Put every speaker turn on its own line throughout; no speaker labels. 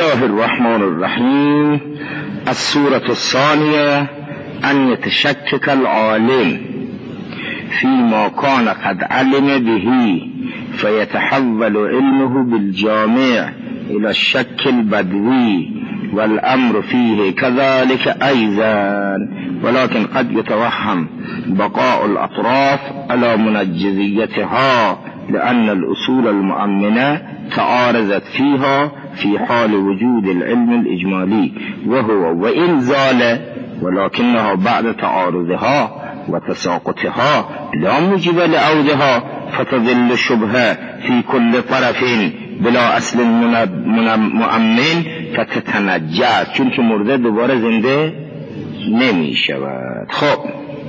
الله الرحمن الرحیم. السورة الثانية أن يتشكك العالم فيما كان قد علم به فيتحول علمه بالجامع إلى الشك البدوي والأمر فيه كذلك أيضا، ولكن قد يتوهم بقاء الأطراف على منجزيتها لأن الأصول المؤمنة تعارضت فيها في حال وجود العلم الإجمالي وهو وإن زال، ولكنها بعد تعارضها وتساقطها لا موجب لعودها فتظل الشبهة في كل طرف بلا اصل مؤمن فتتنجس، چون که مرده دوباره زنده نمی شود. خب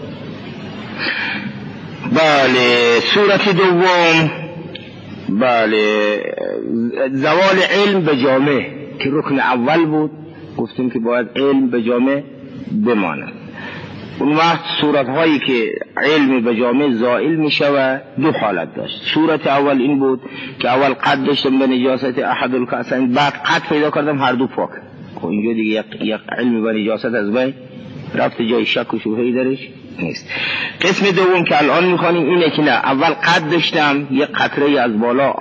بله، صورت دوم، بله، زوال علم به جامع که رکن اول بود، گفتیم که باید علم به جامع بماند. اون وقت صورتهایی که علم به جامع زائل می شود دو حالت داشت. صورت اول این بود که اول قد داشتم به نجاست احد الکاسین، بعد قد پیدا کردم هر دو پاک. خب اینجا دیگه یک علم به نجاست از بین رفت، جای شک و شبهه‌ای درش نیست. قسم دوم که الان میخوانیم اینه که نه، اول قد داشتم یک قطره از بالا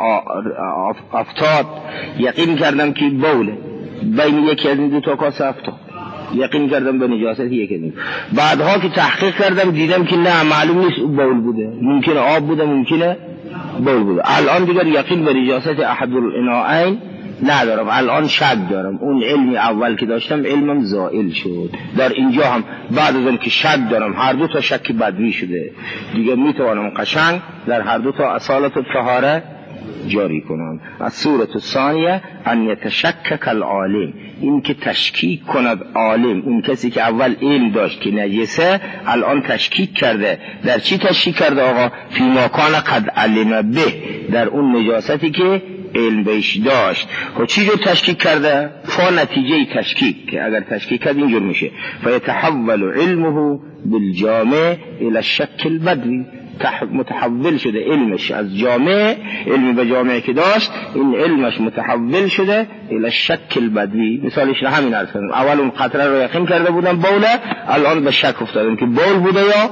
افتاد، یقین کردم که بوله، بین یکی از این دو تا کاسه افتاد، یقین کردم به نجاست یکی نیست. بعدها که تحقیق کردم دیدم که نه، معلوم نیست بول بوده، ممکنه آب بوده، ممکنه بول بوده. الان دیگر یقین به نجاست احد الاناءین ندارم، الان شک دارم. اون علمی اول که داشتم علمم زائل شد. در اینجا هم بعد از اون که شک دارم، هر دو تا شک بدوی شده، دیگه میتوانم قشنگ در هر دو تا اصالت الطهاره جاری کنم. السورة الثانیه ان یتشکک العالم، این که تشکیک کند عالم، اون کسی که اول علم داشت که نجسه الان تشکیک کرده. در چی تشکیک کرده آقا؟ فیما کان قد علم به، در اون نجاستی که علم بهش داشت. خب چی جو تشکیک کرده؟ فا نتیجه تشکیک، که اگر تشکیک کرد اینجور میشه فیتحول علمه بالجامع الى الشک البدوی، متحول شده علمش از جامع، علم به جامع که داشت این علمش متحول شده الى الشک البدوی. مثالش همین عرض کردم، اول اون قطره رو یقین کرده بودم بوله، الان به شک افتادم که بول بوده یا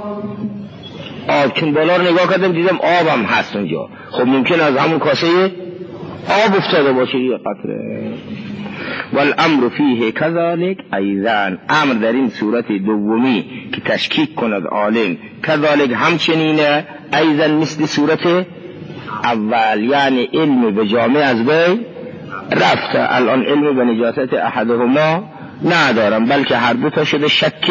آب. چون بالا رو نگاه کردم دیدم آبم هست اونجا، خب ممکن از همون کاسه آب افتاده باشه یه قطره. والامر فیه کذالک ایضا، امر در این صورت دومی که تشکیک کند عالم، کذالک همچنینه، ایضا مثل صورت اول، یعنی علم به جامع از بین رفته، الان علم به نجاست احدهما ندارم، بلکه هر دو تا شده شک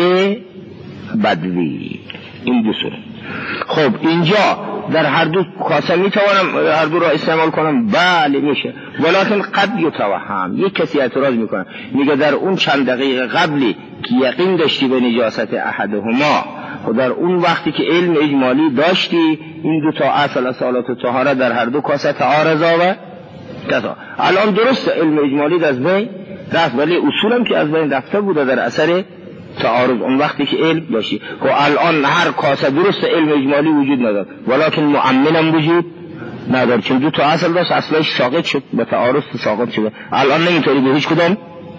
بدوی. این دو صورت. خب اینجا در هر دو کاسه میتوانم هر دو را استعمال کنم؟ بله میشه، ولکن قد یتوهم. یک کسی اعتراض میکنه، میگه در اون چند دقیقه قبلی که یقین داشتی به نجاست احدهما و در اون وقتی که علم اجمالی داشتی، این دو تا اصل اصالات طهاره در هر دو کاسه تعارضا و کذا. الان درست علم اجمالی از بین رفت، ولی اصولم که از بین رفته بوده در اثر تعارض اون وقتی که علم داشتی. خب الان هر کاسه درست علم اجمالی وجود نداره، ولکن مؤمنم وجود نداره، چون دو تا اصل داشت، اصلش ساقط شد، به تعارض ساقط شده. الان نمیتونی به هیچ کدام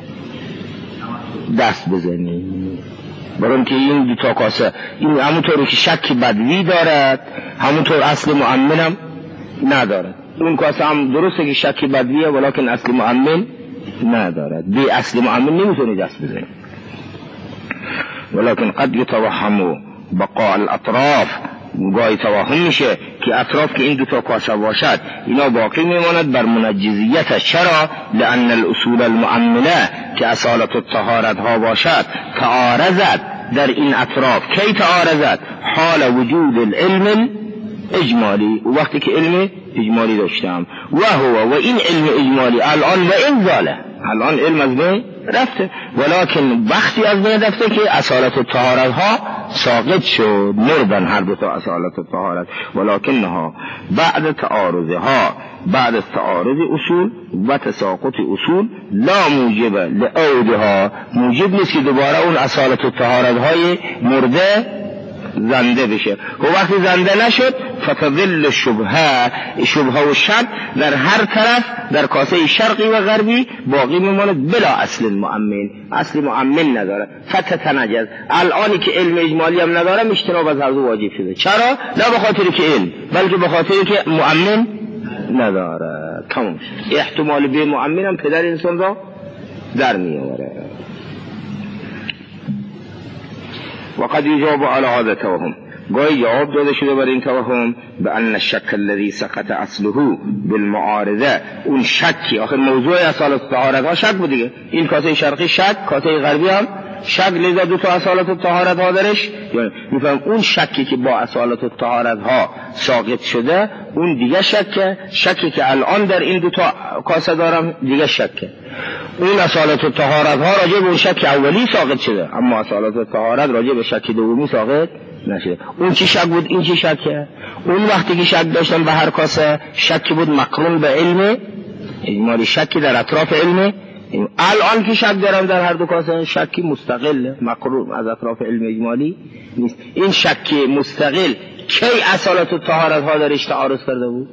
دست بزنی، برای که این دو تا کاسه این همونطوری که شک بدوی دارد، همونطور اصل مؤمنم ندارد. اون کاسه هم درسته که شک بدویه، ولکن اصل مؤمن ندارد. بی اصل مؤمن نمیتونی دست بزنی. ولكن قد يتوهم بقاء الاطراف، گاهی توهم میشه که اطراف که این دو تا کاسه باشد اینا باقی میماند بر منجزیتش. چرا؟ لان الاصول المؤمنه که اصالت الطهارت ها باشد تعارضت در این اطراف. کی تعارضت؟ حال وجود العلم اجمالی، و وقتی که علم اجمالی داشتم و هو و این علم اجمالی الان و این زاله، الان علم از بین رفته، ولکن وقتی از بین رفته که اصالت الطهارت ها ساقط شد، مردن هر دو تا اصالت الطهارت، ولکنها بعد تعارضها، بعد از تعارض اصول و تساقط اصول لا موجب لعودها، موجب نیست که دوباره اون اصالت الطهارت های مرده زنده بشه. و وقتی زنده نشد فتظل شبهه و شک در هر طرف در کاسه شرقی و غربی باقی میماند بلا اصل مؤمن، اصل مؤمن نداره. فتتنجز، الانی که علم اجمالی هم نداره اجتناب از هر دو واجب شده. چرا؟ نه به خاطر که علم، بلکه به خاطر که مؤمن نداره. تمام شد. احتمال به مؤمن هم پدر انسان را در میاره. وقد يجاب على هذا توهم، گاهی جواب داده شده بر این توهم به ان الشک الذي سقط اصله بالمعارضه، اون شکی آخر موضوع اصالت طهارت ها شک بود دیگه. این کاسه شرقی شک، کاسه غربی هم شک، لذا دو تا اصالت طهارت ها درش. یعنی میفهم اون شکی که با اصالت طهارت ها ساقط شده اون دیگه شکه، شکی که الان در این دو تا کاسه دارم دیگه شکه. اون اصالت طهارت ها راجع به اون شک اولی ساقط شده، اما اصالت طهارت راجع به شک دومی ساقط نشده. اون چی شک بود این چی شکه؟ اون وقتی که شک داشتن به هر کاسه شک بود مقرون به علم اجمالی، شکی در اطراف علم. الان که شک دارم در هر دو کاسه شکی مستقل مقرون از اطراف علم اجمالی نیست. این شک مستقل کی اصالت طهارت ها درش تعارض کرده بود؟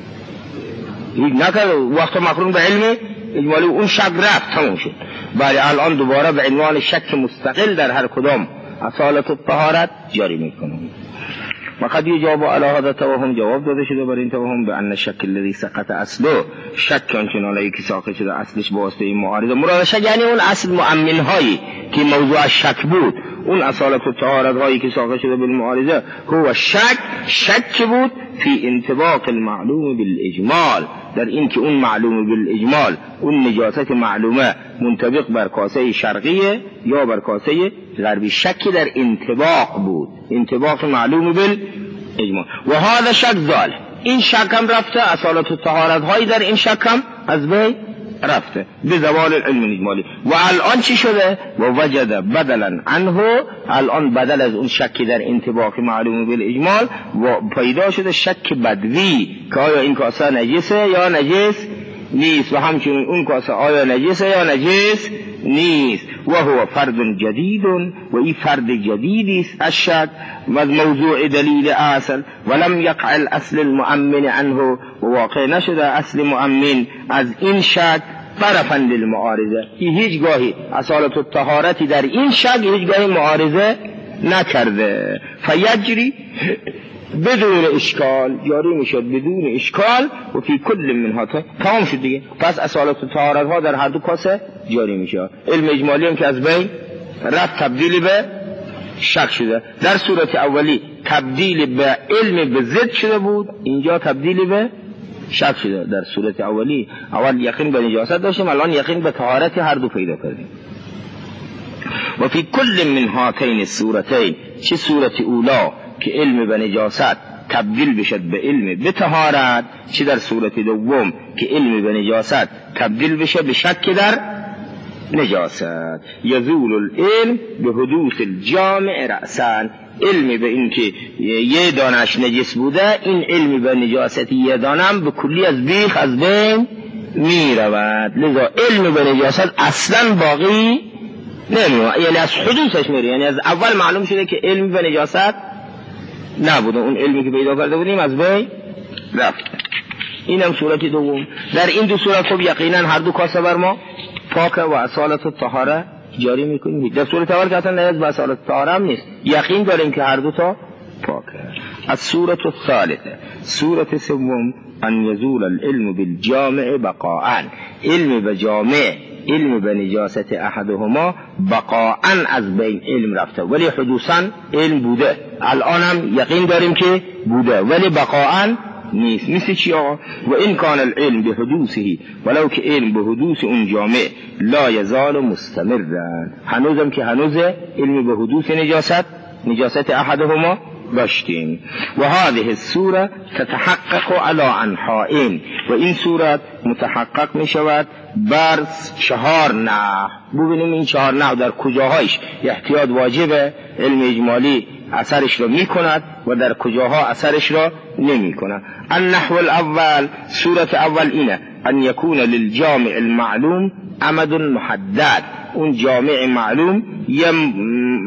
هیچ نکرده. وقت مقرون به علم اجمالی اون شک رفت تموم شد. ولی الان دوباره به عنوان شک مستقل در هر کدام اصالت الطهارت جاری میکنم. وقد يجاب على هذا توهم، جواب داده شده بر این توهم به ان الشک الذي سقط اصله، شک آنچنانی که ساقط شده اصلش با واسطه این معارضه. مراد شک یعنی اون اصل مؤمن هایی که موضوع شک بود، اون اصالت الطهارت هایی که ساقط شده بالمعارضه هو شک بود فی انطباق المعلوم بالاجمال، در این که اون معلوم بالاجمال اون نجاست معلومه منطبق بر کاسه شرقیه یا بر کاسه غربی. شکی در انطباق بود، انطباق معلوم بالاجمال. و هذا شک زال، این شک هم رفته، اصالت الطهارت هایی در این شک هم از بین رفته به زوال العلم الاجمالی. و الان چی شده؟ و وجد بدلا عنه، الان بدل از اون شکی در انطباق معلوم بالاجمال و پیدا شده شک بدوی که آیا این کاسه نجسه یا نجس نیست، و همچنین اون کاسه آیا نجسه یا نجس نیست. و هو فرد جدید، و این فرد جدیدی است از شک و موضوع دلیل اصل. ولم یقع الاصل المؤمن عنه، و واقع نشده اصل مؤمن از این شک طرفا للمعارضه. هیچ گاهی اصالت الطهارتی در این شک هیچ گاهی معارضه نکرده. فیجری بدون اشکال، جاری میشد بدون اشکال. و فی کل منها تمام شد دیگه. پس اصالت طهارت ها در هر دو کاسه جاری میشه. علم اجمالی هم که از بین رفت تبدیل به شک شده. در صورت اولی تبدیل به علم به ضد شده بود، اینجا تبدیل به شک شده. در صورت اولی اول یقین به نجاست داشتیم، الان یقین به طهارت هر دو پیدا کردیم. و فی کل من هاتین الصورتین، چه صورت اولا که علم به نجاست تبدیل بشد به علم به طهارت، چه در صورت دوم که علم به نجاست تبدیل بشه به شک در نجاست. یزول العلم به حدوث الجامع رأسان، علم به این که یه دانش نجس بوده، این علم به نجاست یه دانم به کلی از بیخ از بین می رود. لذا علم به نجاست اصلا باقی نمیاد، یعنی از حدوثش میره. یعنی از اول معلوم شده که علم به نجاست نبوده، اون علمی که پیدا کرده بودیم از بین رفت. این هم صورت دوم. در این دو صورت خب یقینا هر دو کاسه بر ما پاکه و اصالت الطهاره جاری میکنیم. در صورت اول که اصلا نیاز به اصالت الطهاره هم نیست، یقین داریم که هر دو تا پاکه. از صورت الثالثه، صورت سوم ان یزول العلم بالجامع بقاء، علم به جامع، علم به نجاست احدهما بقاء از بین علم رفته، ولی حدوثا علم بوده، الان هم یقین داریم که بوده، ولی بقاء نیست. مثل چی آقا؟ و این کان العلم به حدوثه، ولو که علم به حدوث اون جامع لا یزال مستمرن، هنوزم که هنوز علم به حدوث نجاست احدهما داشتیم. و هذه الصوره تتحقق على انحاء، و این صورت متحقق می شود بر 4 نحو. ببینیم این 4 نحو در کجاهایش احتیاط واجبه، علم اجمالی اثرش را می کند و در کجاها اثرش را نمی کند. النحو الاول، صورت اول اینه ان یکون للجامع المعلوم امد محدد، اون جامع معلوم یه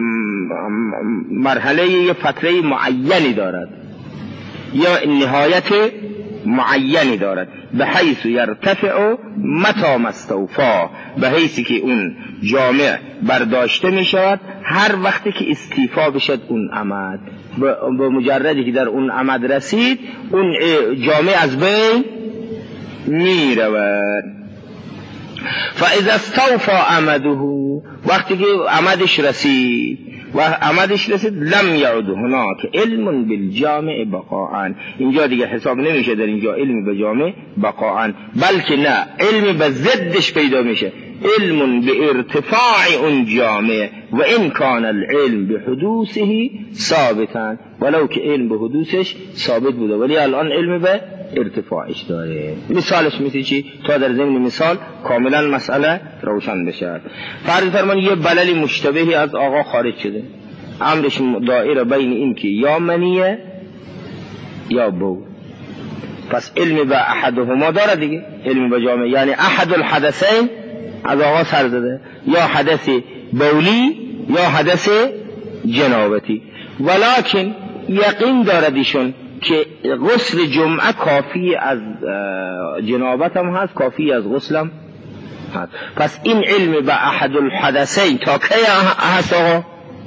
مرحله یه فتره معینی دارد یا نهایت معینی دارد، به حیث یرتفع متى مستوفا، به حیثی که اون جامع برداشته می شود هر وقتی که استیفا بشد اون عمد. به مجردی که در اون عمد رسید اون جامع از بین می رود. فاذا استوفا عمده، وقتی که عمدش رسید لم یعد هناک علم بالجامع بقاء، اینجا دیگه حساب نمیشه در اینجا علم به جامع بقاء، بلکه نه، علم به ضدش پیدا میشه، علم به ارتفاع اون جامع و این کان العلم به حدوثه ثابتا، ولو که علم به حدوثش ثابت بوده ولی الان علم به ارتفاعش داره. مثالش مثل چی؟ تا در ضمن مثال کاملا مسئله روشن بشه. فرض فرمان یه بلل مشتبهی از آقا خارج شده، امرش دائره بین این که یا منیه یا بول، پس علم به احدهما داره دیگه، علم به جامع، یعنی احد الحدثین از آقا سر زده، یا حدث بولی یا حدث جنابتی، ولکن یقین دارد ایشون که غسل جمعه کافی از جنابت هم هست، کافی از غسلم هست. پس این علم به احد الحدثین تا کی هست آقا؟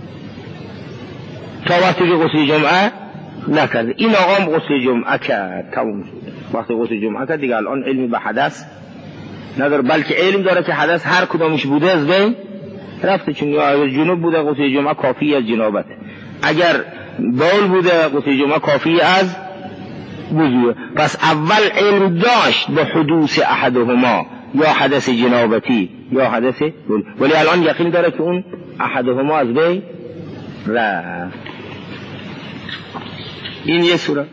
تا وقتی که غسل جمعه نکرده. این آقا هم غسل جمعه کرد، تموم شد. وقتی غسل جمعه کرد دیگه الان علم به حدث نداره، بلکه علم داره که حدث هر کدامش بوده از بین رفته، چون اگر جنوب بوده غسل جمعه کافی از جنابت، اگر بول بوده غسل جمعه کافی از وضوء. پس اول علم داشت به حدوث احدهما، یا حدث جنابتی یا حدث بول، ولی الان یقین داره که اون احدهما از بین رفت. این یه صورت.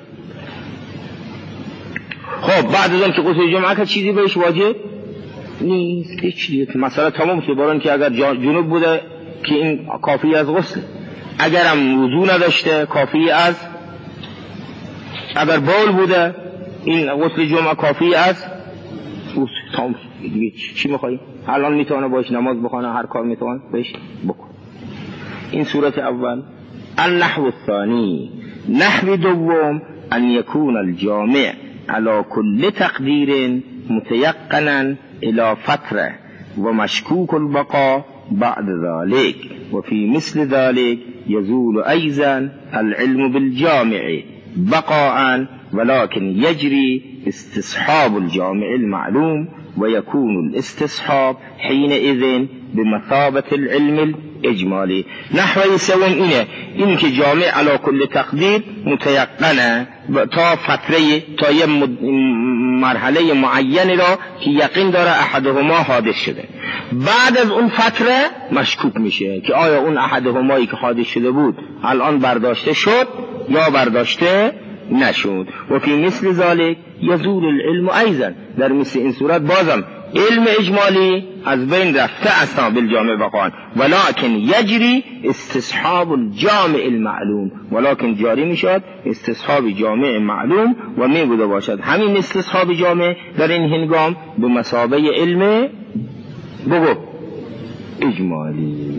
خب بعد از اون که غسل جمعه که چیزی بهش واجب نیست، هیچ چیزی، مثلا تمام شد، برای که اگر جنوب بوده که این کافی از غسل، اگر هم وضو نداشته کافی از، اگر بول بوده این غسل جمعه کافی از غسل، تمام دیگه چی میخوایی؟ الان میتونه باش نماز بخونه، هر کار میتونه بهش بکن. این صورت اول. النحو الثانی، نحو دوم، ان یکون الجامع على كل تقدیر متيقنا الى فتره و مشکوک البقاء بعد ذلك، وفي مثل ذلك يزول أيضا العلم بالجامع بقاء، ولكن يجري استصحاب الجامع المعلوم، ويكون الاستصحاب حينئذ بمثابة العلم الإجمالي. نحو سوم إنه که جامع على كل تقدیر متيقنه تا فتره، تا یه مرحله معینی را که یقین داره احدهما حادث شده، بعد از اون فتره مشکوک میشه که آیا اون احدهمایی که حادث شده بود الان برداشته شد یا برداشته نشد. و فی مثل ذلك یزول العلم ایضا، در مثل این صورت بازم علم اجمالی از بین رفته اصلا بالجامع بقان، ولكن یجری استصحاب الجامع المعلوم، ولكن جاری میشد استصحاب جامع معلوم و می بوده باشد همین استصحاب جامع در این هنگام به مثابه علم بگو اجمالی.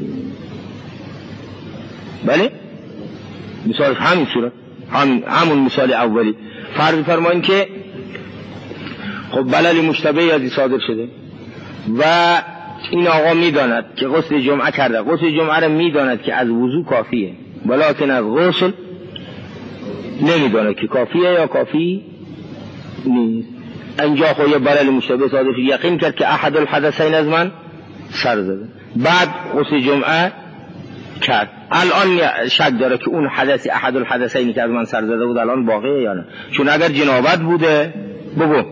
بله مثال همین صورت، همون مثال اولی. فرض فرمایید که خب بلل مشتبه ازی صادر شده و این آقا میداند که غسل جمعه کرده، غسل جمعه را میداند که از وضو کافیه، ولکن از غسل نمیداند که کافیه یا کافی نیست. اینجا خب یه بلل مشتبه صادر شد، یقین کرد که احد الحدثین از من سر زده، بعد غسل جمعه کرد، الان شک داره که اون حدثی احد الحدثین که از من سر زده بود الان باقیه یا نه، چون اگر جنابت بوده بگو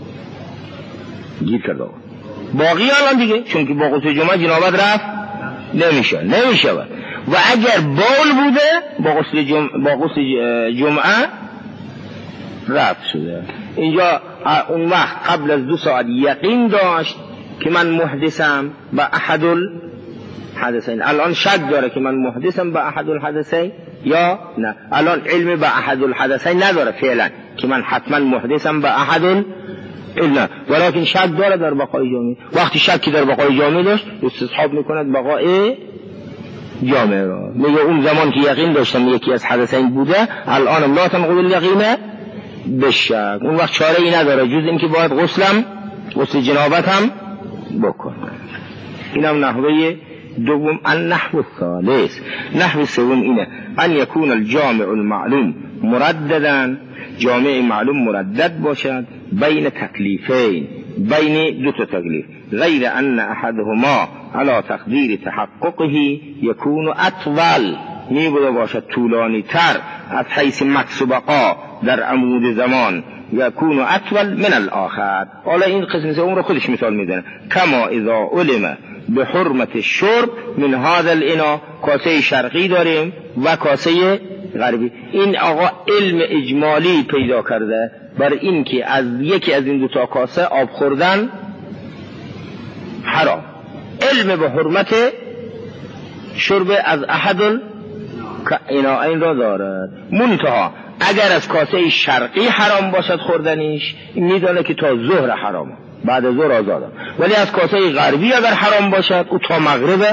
گیر کرده باقی الان دیگه، چون که با غسل جمعه جنابت رفت نمیشه و اگر بول بوده با غسل جمعه رفت شده. اینجا اون وقت قبل از 2 ساعت یقین داشت که من محدثم به احد الحدثین، الان شک داره که من محدثم به احد الحدثین یا نه، الان علم به احد الحدثین نداره فعلا که من حتما محدثم به احد نه، ولكن شک داره در بقای جامع. وقتی شکی در بقای جامع داشت استصحاب میکند بقای جامعه را. میگه اون زمان که یقین داشتم یکی از حدثین بوده، الان لا تنقض الیقین بالشک. اون وقت چاره ای نداره جز این که باید غسل جنابت هم بکنه. اینم نحوه دوم. النحو الثالث، نحو سوم اینه ان یکون الجامع المعلوم مرددا، جامع معلوم مردد باشد بین تکلیفین، بین دو تا تکلیف، غیر ان احدهما علی تقدیر تحققه یکون اطول، می بوده باشد طولانی تر از حیث مکس بقا در عمود زمان، یکون اطول من الاخر. حالا این قسم سوم رو خودش مثال میزنه. کما اذا علم به حرمت الشرب من هذا الاناء، کاسه شرقی داریم و کاسه غربی. این آقا علم اجمالی پیدا کرده بر این که از یکی از این دو تا کاسه آب خوردن حرام. علم به حرمت شرب از احد الاناءین را دارد. منتها اگر از کاسه شرقی حرام باشد خوردنیش، میدانه که تا ظهر حرامه، بعد از ظهر آزاده. ولی از کاسه غربی اگر حرام باشد او تا مغرب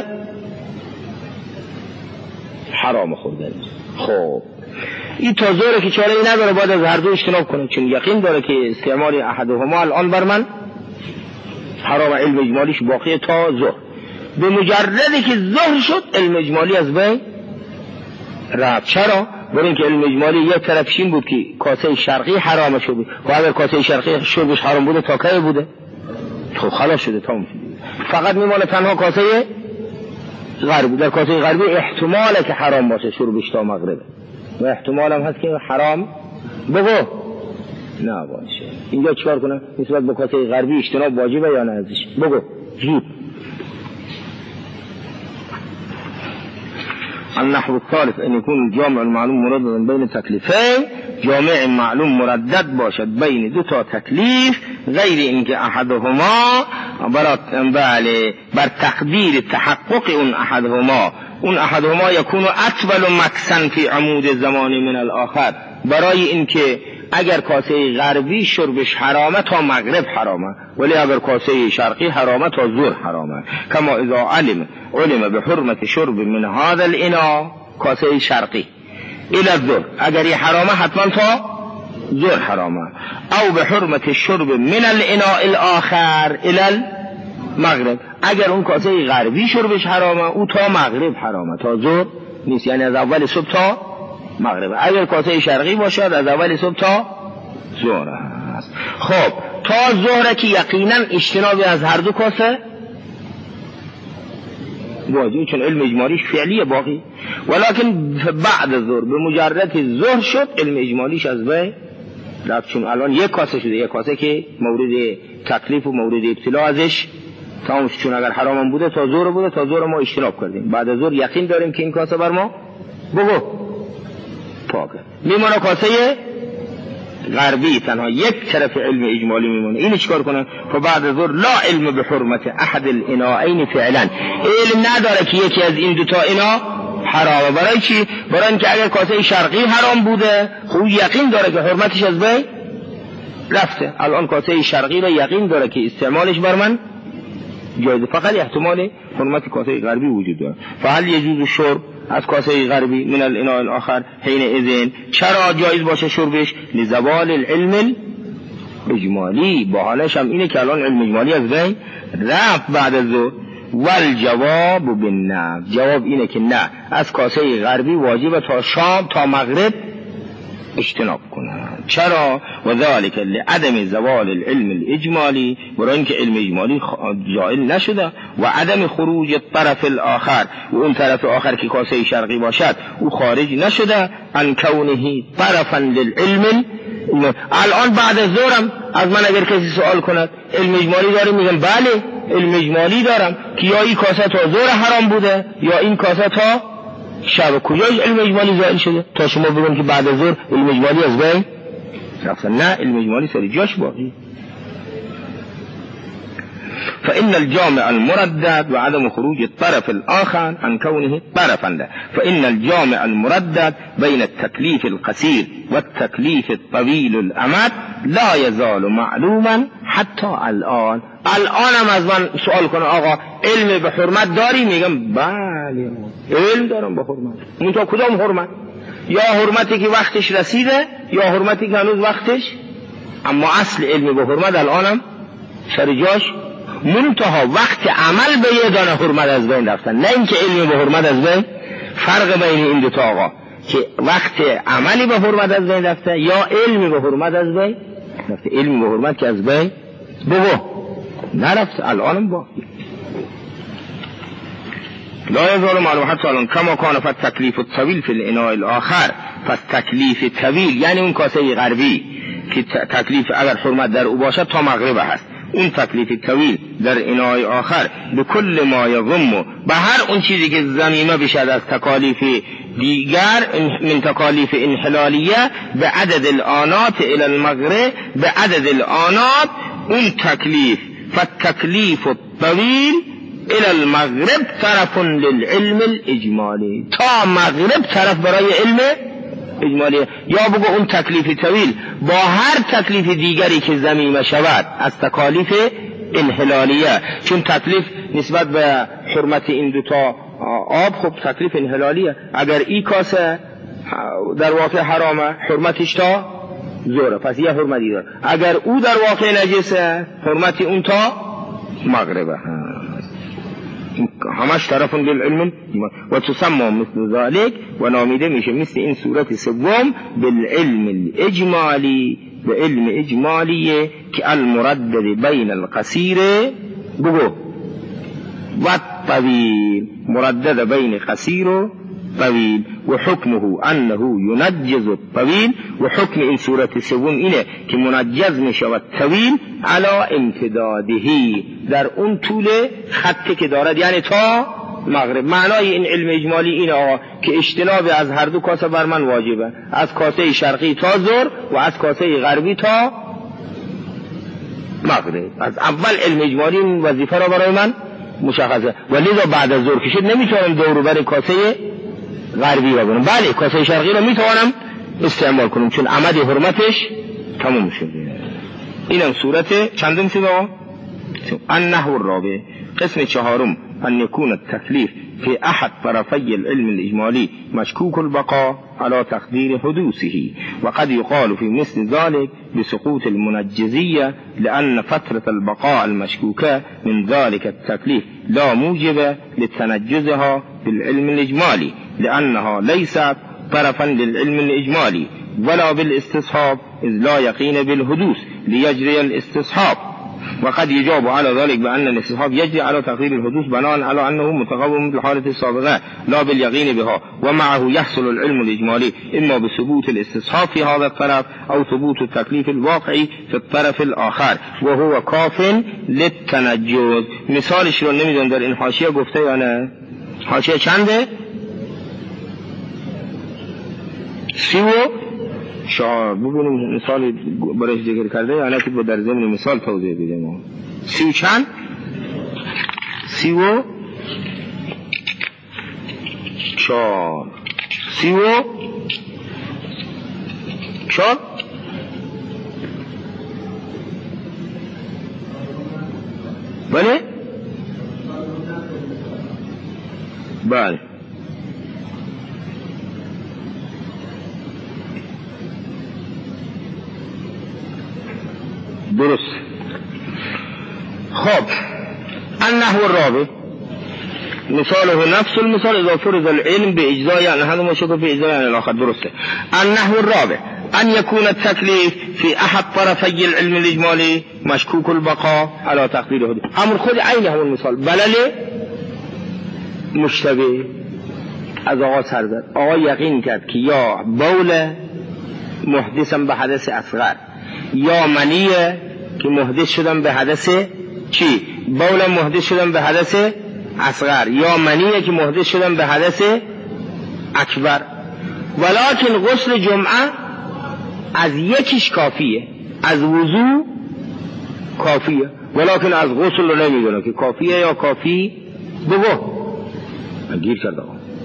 حرام خوردنیش. خب این تا ظهر که چاره ای نداره، باید از هر دو اجتناب کنه، چون یقین داره که استعمال احدهما الان بر من حرام. علم اجمالیش باقیه تا ظهر. به مجردی که ظهر شد علم اجمالی از بین رفت. چرا؟ برای اینکه علم اجمالی یک طرفش این بود که کاسه شرقی حرام شده و اگر کاسه شرقی شربش حرام بوده تا کی بوده؟ خب خلاص شده، تمام شده. فقط میمونه تنها کاسه غربی. در کاسه غربی احتماله که حرام باشه شربش تا مغرب، و احتمال هم هست که حرام بگو نباشه. اینجا چیکار کنم؟ نسبت به کاسه غربی اجتناب واجبه یا نه ازش؟ بگو زود. النحو الثالث ان يكون الجامع المعلوم مرددا بين تکلیفین، جامع معلوم مردد باشد بین دو تا تکلیف، غیر اینکه احدهما بر تقدیر تحقق اون احدهما یکون اطول مکسن فی عمود زمان من الاخر، برای اینکه اگر کاسه غربی شربش حرامه تا مغرب حرامه، ولی اگر کاسه شرقی حرامه تا ظهر حرامه. کما اذا علم به حرمت شرب من هذا الاناء، کاسه شرقی الى الظهر، اگر یه حرامه حتما تا ظهر حرامه، او به حرمت شرب من الاناء الاخر الى المغرب، اگر اون کاسه غربی شربش حرامه او تا مغرب حرامه، تا ظهر نیست، یعنی از اول صبح تا مغرب. اگر کاسه شرقی باشد از اول صبح تا ظهر است. خب تا ظهر که یقینا اجتنابی از هر دو کاسه واجب، چون علم اجمالیش فعلیه باقی، ولکن بعد ظهر به مجرد ظهر شد علم اجمالیش از بین رفت، چون الان یک کاسه شده، یک کاسه که مورد تکلیف و مورد ابتلا ازش تمام شد. چون اگر حرام بوده تا ظهر بوده، تا ظهر ما اجتناب کردیم، بعد از ظهر یقین داریم که این کاسه بر ما بگو پاکه. میمونه کاسه غربی تنها یک طرف علم اجمالی میمونه. این چیکار کنن؟ فبعد ظهر لا علم به حرمت احد الاناءین فعلا، علم نداره که یکی از این دوتا اینا حرامه. برای چی؟ برای اینکه اگر کاسه شرقی حرام بوده خب یقین داره که حرمتش از بین رفته. الان کاسه شرقی را یقین داره که استعمالش بر من جایزه، فقط احتمال حرمت کاسه غربی وجود داره. فهل یجوز شرب از کاسه غربی من الاناء الاخر حین اذن، چرا جایز باشه شربش؟ لزوال العلم اجمالی، باحالش هم اینه که الان علم اجمالی از بین رفت بعد از ظهر. والجواب بالنه، جواب اینه که نه، از کاسه غربی واجب تا شام تا مغرب اجتناب کنن. چرا؟ و ذالک لعدم زوال العلم الاجمالی، برای اینکه علم اجمالی زائل نشده، و عدم خروج الطرف الاخر، و اون طرف آخر که کاسه شرقی باشد او خارج نشده عن کونه طرفا للعلم. الان بعد از ظهرم از من اگر کسی سوال کند علم اجمالی داری، میگم بله علم اجمالی دارم که یا این کاسه تا ظهر حرام بوده یا این کاسه تا شب. کجای علم اجمالی زائل شده تا شما بگم که بعد از ظهر علم اجمالی از بین رفتن؟ نه، علم اجمالی سر جاش باقی. فإن الجامع المردد وعدم خروج الطرف الآخر عن كونه طرفا له. فإن الجامع المردد بين التكليف القصير والتكليف الطويل الأمد لا يزال معلوما حتى الآن. الآنم از من سوال کنه آقا علم به حرمت داری؟ میگم بله علم دارم به حرمت. اون تا کدام حرمت؟ یا حرمتی که وقتش رسیده یا حرمتی که هنوز وقتش، اما اصل علم به حرمت الانم سر جاش. منتها وقت عمل به یه دانه حرمت از بین رفتن، نه اینکه علم به حرمت از بین. فرق بین این دو تا آقا که وقت عملی به حرمت از بین رفته یا علم به حرمت از بین رفته. علم به حرمت که از بین نرفته الانم باقی. لا يزال معلوم حتی الان کما کان فالتکلیف الطویل فی الاناء الاخر. پس تکلیف طویل یعنی اون کاسه غربی که تکلیف اگر حرمت در او باشد تا مغرب هست، اون تکلیف طویل در اناء آخر به کل ما یضم، به هر اون چیزی که ضمیمه بشد از تکالیف دیگر من تکالیف انحلالیه به عدد الآنات الى المغرب، به عدد الآنات اون تکلیف. فالتکلیف الطویل الى المغرب طرف للعلم الاجمالی، تا مغرب طرف برای علم اجمالی. یا بگو اون تکلیف طویل با هر تکلیف دیگری که ضمیمه شود از تکالیف انحلالیه، چون تکلیف نسبت به حرمت این دوتا آب خب تکلیف انحلالیه. اگر ای کاسه در واقع حرامه حرمتش تا زوره، پس یه حرمتی داره. اگر او در واقع نجسه حرمتی اون تا مغربه، همش طرفون بالعلم و تسمى مثل ذلك و نامیده میشه مثل این صورت سوم بالعلم الاجمالی، به علم اجمالیه که المردد بین القصیر بگو و الطویل، مردد بین قصیر و طویل. و حکمه انه ینجز الطویل، و حکم این صورت سوم اینه که منجز میشه و طویل علی امتدادهی، در اون طول خطی که دارد، یعنی تا مغرب. معنای این علم اجمالی اینه آقا که اجتناب از هر دو کاسه بر من واجبه، از کاسه شرقی تا ظهر و از کاسه غربی تا مغرب. از اول علم اجمالی این وظیفه را برای من مشخصه، ولی بعد از ظهر کشید نمیتونم دور بر کاسه غربی را برم. بله کاسه شرقی را میتوانم استعمال کنم چون عمد حرمتش تموم شده. اینم صورت چندم شده آقا؟ النحو الرابع، قسم چهارم، ان يكون التكليف في احد طرفي العلم الاجمالي مشكوك البقاء على تقدير حدوثه، وقد يقال في مثل ذلك بسقوط المنجزية لأن فترة البقاء المشكوكة من ذلك التكليف لا موجب لتنجزها بالعلم الإجمالي، لأنها ليست طرفا للعلم الإجمالي ولا بالاستصحاب، إذ لا يقين بالحدوث ليجري الاستصحاب. وقد يجاب على ذلك بأن الاستصحاب يجري على تقدير الحدوث بناء على أنه متقوم بالحالة السابقة لا باليقين بها، ومعه يحصل العلم الإجمالي إما بثبوت الاستصحاب في هذا الطرف أو ثبوت التكليف الواقعي في الطرف الآخر وهو كاف للتنجز. مثالش رو نمیدونم در این حاشیه گفته یا نه؟ حاشیه چنده؟ 34. ببینیم مثال برای ذکر کرده یا نه که با در ضمن مثال توضیح بدیم. 30 چند؟ 34. 34 بله؟ بله درست. خب النحو الرابع مثاله نفس المثال اذا فرض العلم باجزاء عن هذا مشكوك في اجزاء عن الاخر. درسته. النحو الرابع ان يكون التكليف في احد طرفي العلم الاجمالي مشكوك البقاء على تقدير حدوث. امر خود عین همون مثال بلل مشتبه از آقا سر زد. آقا یقین کرد که یا بول محدثم به حدث اصغر یا منیه که محدث شدن به حدث چی؟ بول محدث شدن به حدث اصغر یا منیه که محدث شدن به حدث اکبر. ولکن غسل جمعه از یکیش کافیه، از وضو کافیه. ولکن از غسل رو نمیدونه که کافیه یا کافی بگو گیر کرده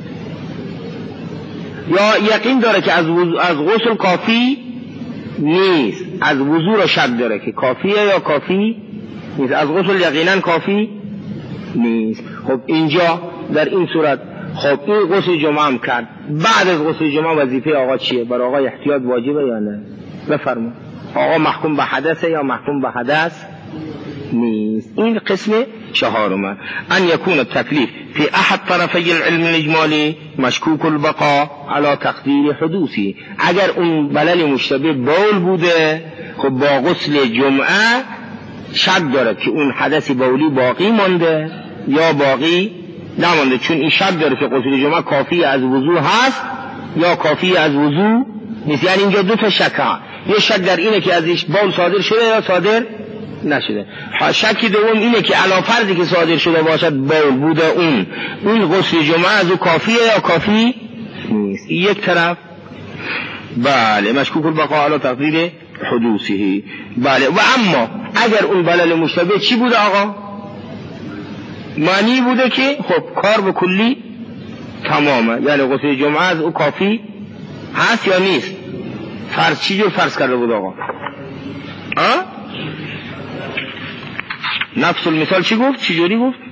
یا یقین داره که از غسل کافی نیست، از وضو رو شک داره که کافیه یا کافی نیست، از غسل یقینا کافی نیست. خب اینجا در این صورت خب این غسل جمعه هم کرد، بعد از غسل جمعه وظیفه آقا چیه؟ برای آقا احتیاط واجبه یا نه؟ بفرما. آقا محکوم به حدثه یا محکوم به حدث نیست. این قسم چهارم، ان یکون التکلیف فی احد طرفی العلم الاجمالی مشکوک البقاء علی تقدیر حدوثی. اگر اون بلل مشتبه بول بوده، خب با غسل جمعه شک داره که اون حدث بولی باقی مانده یا باقی نمانده، چون این شک داره که غسل جمعه کافی از وضو هست یا کافی از وضو نیست. یعنی اینجا دو تا شک ها، یه شک در اینه که ازش بول صادر شده یا صادر نشده. شکی دوم اینه که علی فرضی که صادر شده باشد بول بوده، اون غسل جمعه از او کافیه یا کافی نیست. یک طرف بله مشکوک البقاء علی تقدیر حدوثه. بله و اما اگر اون بلل مشتبه چی بوده آقا؟ معنی بوده که خب کار به کلی تمامه، یعنی غسل جمعه از او کافی هست یا نیست؟ فرض چی جور فرض کرده بود آقا؟ نفس المثال چی گفت؟ چی جوری گفت؟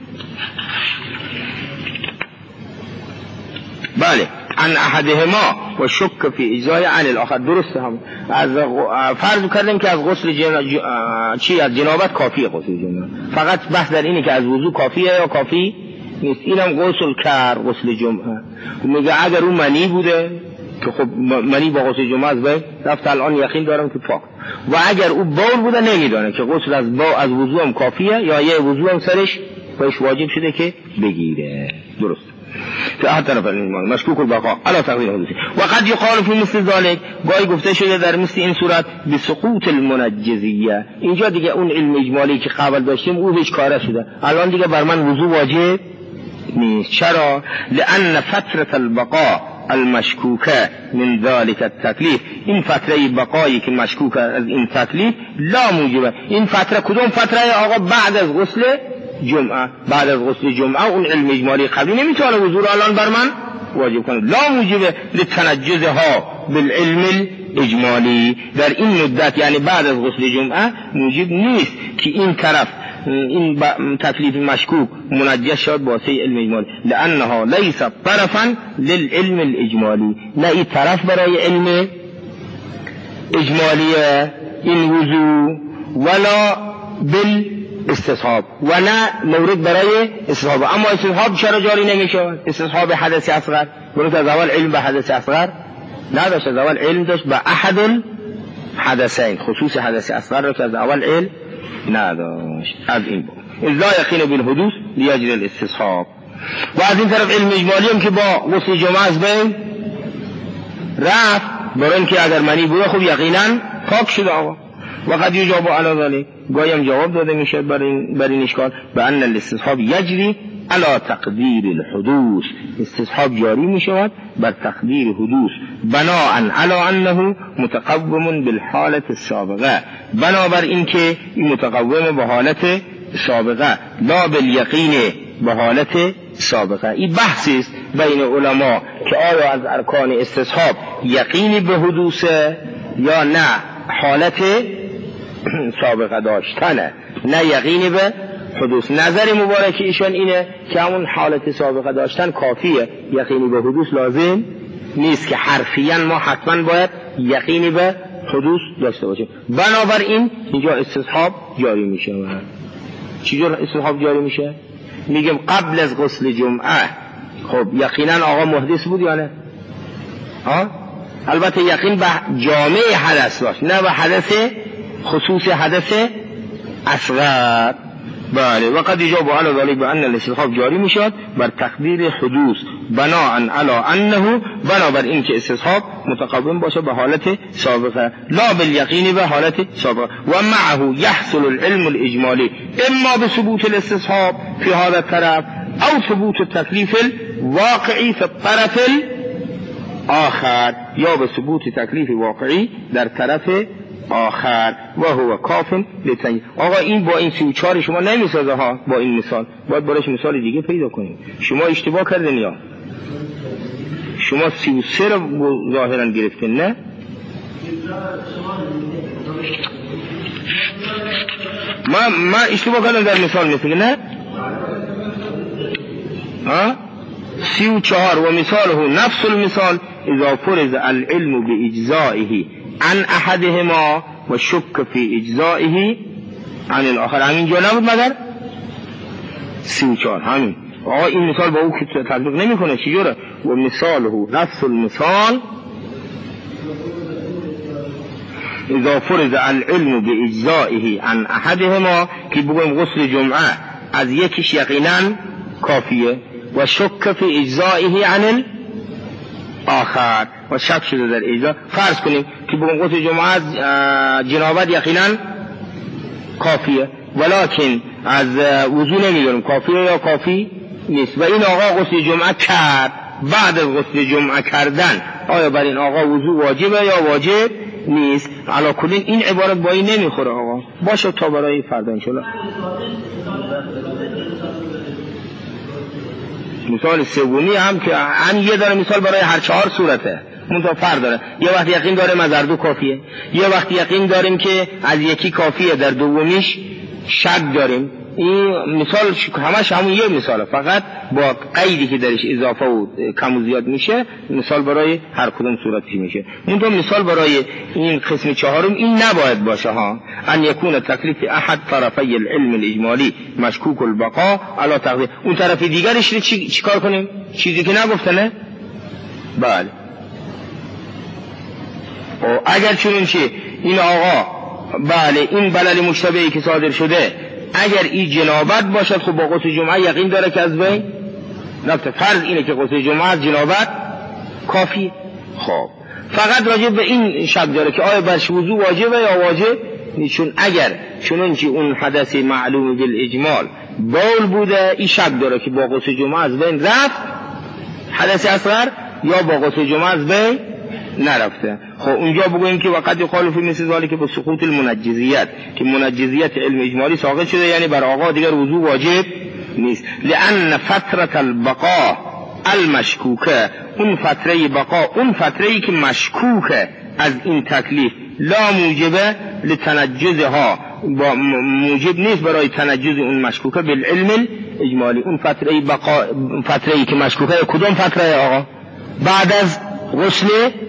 بله ان احدهما و شک فی اجزای عن الاخر. درسته، هم از فرض کردیم که از غسل از جنابت کافیه غسل جمعه، فقط بحث در اینه که از وضو کافیه یا کافی نیست. اینم غسل کرد غسل جمعه، میگه اگر اون منی بوده که خب منی با غسل جمعه از بین رفت، الان یقین دارم که پاک، و اگر او بول بوده نمیدانه که غسل از وضو هم کافیه یا یه وضو هم سرش بهش واجب شده که بگیره. درست. که احد طرف مشکوک البقاء علی تقدیر حدوثی. و قد یقال فی مثل ذلک، گاهی گفته شده در مثل این صورت بسقوط المنجزیه. اینجا دیگه اون علم اجمالی که قبل داشتیم او هیچ کاره شده، الان دیگه بر من وضو واجب نیست. چرا؟ لان فترة البقاء المشکوکه من ذلك التکلیف، این فتره بقایی که مشکوکه از این تکلیف لا موجبه. این فتره کدوم فتره آقا؟ بعد از غسل جمعه. بعد از غسل جمعه اون علم اجمالی قبلی نمیتونه وضو رو الان بر من واجب کنه. لا موجبه لتنجزها بالعلم الاجمالی. در این مدت یعنی بعد از غسل جمعه موجب نیست که این طرف این تکلیف مشکوک منجز شد با سی علم اجمالی، لانها لیست طرفا للعلم الاجمالی. نه این طرف برای علم اجمالی این وضو، ولا بالاستصحاب، و نه مورد برای استصحاب. اما استصحاب چرا جاری نمیشه؟ استصحاب حدث اصغر، برای از اول علم به حدث اصغر نداشت، از اول علم داشت به احد الحدثین، خصوص حدث اصغر رو که از اول علم نداشت. از این بود اذا یقین بالحدوث لیجری الاستصحاب. و از این طرف علم اجمالی هم که با غسل جمعه از بین رفت، برای اینکه اگر منی بوده خب یقینا پاک شده آقا. و قد یجاب علی ذلک، گاهی هم جواب داده میشه بر این اشکال، به ان الاستصحاب یجری علی تقدیر الحدوث. استصحاب جاری میشود بر تقدیر حدوث، بناء علی انه متقوم بالحالت السابقه، بنابر اینکه این متقوم به حالت سابقه، لا بالیقین به حالت سابقه. این بحثی است بین علما که آیا از ارکان استصحاب یقینی به حدوث یا نه حالت سابقه داشتنه، نه یقینی به حدوث. نظر مبارک ایشان اینه که همون حالت سابقه داشتن کافیه، یقینی به حدوث لازم نیست که حرفیاً ما حتما باید یقینی به حدوث داشته باشیم. بنابراین اینجا استصحاب جاری میشه. چجور استصحاب جاری میشه؟ میگم قبل از غسل جمعه خب یقینا آقا محدث بود یا نه؟ البته یقین به جامعه حدث داشت، نه به حدث خصوص حدث اصغر. بله. و قد یجاب علی ذلک بان الاستصحاب جاری میشد بر تقدیر حدوث، بناء علی انه، بنابر این که استصحاب متقوم باشه به حالت سابقه، لا بالیقین به حالت سابقه. و معه یحصل العلم الاجمالی اما بثبوت الاستصحاب فی هذا الطرف او ثبوت التکلیف الواقعی فی الطرف آخر، یا به ثبوت تکلیف واقعی در طرف آخر و هو کاف لتنجیز. آقا این با این 34 شما نمیسازه ها، با این مثال باید براش مثال دیگه پیدا کنیم. شما اشتباه کردین یا شما 33 رو ظاهرا گرفتین؟ نه من اشتباه کردم در مثال مثل نه 34 و مثاله نفس المثال اذا فرض العلم باجزائه عن احدهما و شک فی اجزائه عن الاخر. همین جا نبود مگر 34 همین. آقا این مثال با او که تطبیق نمی کنه چجوره؟ و مثاله نفس المثال اذا فرض العلم باجزائه عن احدهما، که بگویم غسل جمعه از یکیش یقینا کافیه و شک فی اجزائه عن الاخر و شک شده در اجزا. فرض کنیم که بگویم غسل جمعه از جنابت یقینا کافیه ولکن از وضو نمیدونم کافیه یا کافی نیست و این آقا غسل جمعه کرد. بعد از غسل جمعه کردن آیا بر این آقا وضو واجبه یا واجب نیست؟ علا کلین این عبارت با این نمیخوره آقا. باشه تا برای فردا انشالله. مثال سومی هم که یه داره مثال برای هر 4 صورته منتها فرق داره. یه وقت یقین داریم از هر دو کافیه، یه وقت یقین داریم که از یکی کافیه، در دومیش شک داریم. این مثال همش همون یه مثاله، فقط با قیدی که درش اضافه و کم و زیاد میشه مثال برای هر کدوم صورتی میشه. منتها مثال برای این قسم 4 این نباید باشه ها. ان یکون تکلیف احد طرفی العلم الاجمالی مشکوک البقاء علی تقدیر. اون طرف دیگرش رو چیکار کنیم؟ چیزی که نگفتنه؟ بله. و اگر چون چه این آقا بله این بلل مشتبهی که صادر شده اگر این جنابت باشد خب با غسل جمعه یقین داره که از بین نفت. فرض اینه که غسل جمعه از جنابت کافی. خب فقط راجع به این شک داره که آیا برش وضو واجبه یا واجب نیست. چون اگر چنانچه اون حدث معلوم بالاجمال بول بوده این شک داره که با غسل جمعه از بین رفت حدث اصغر یا با غسل جمعه از بین نرفته. خب اونجا بگویم که وقت یخالف مثل ذالک که به سقوط المنجزیت، که منجزیت علم اجمالی ساقط شده، یعنی بر آقا دیگر وضو واجب نیست. لأن فترة البقاء المشکوکه، اون فتره بقا اون فتره‌ای که مشکوکه از این تکلیف لا موجبه لتنجزها، موجب نیست برای تنجز اون مشکوکه بالعلم اجمالی. اون فتره بقا فتره‌ای که مشکوکه کدوم فتره آقا؟ بعد از غسل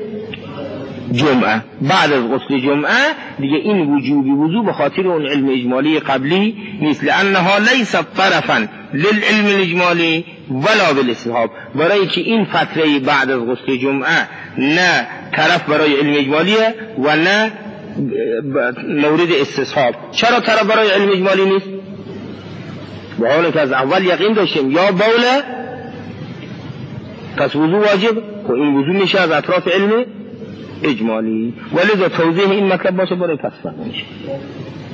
جمعه. بعد از غسل جمعه دیگه این وجوبی وضو به خاطر اون علم اجمالی قبلی نیست. لانها لیست طرفا للعلم الاجمالی ولا بالاستصحاب، برای که این فتره بعد از غسل جمعه نه طرف برای علم اجمالیه و نه مورد استصحاب. چرا طرف برای علم اجمالی نیست؟ با حالی که از اول یقین داشتیم یا بوله پس وضو واجب و این وضو میشه از اطراف علم اجمالی. ولذا توضیح این مطلب باشه برای پس فهم میشه.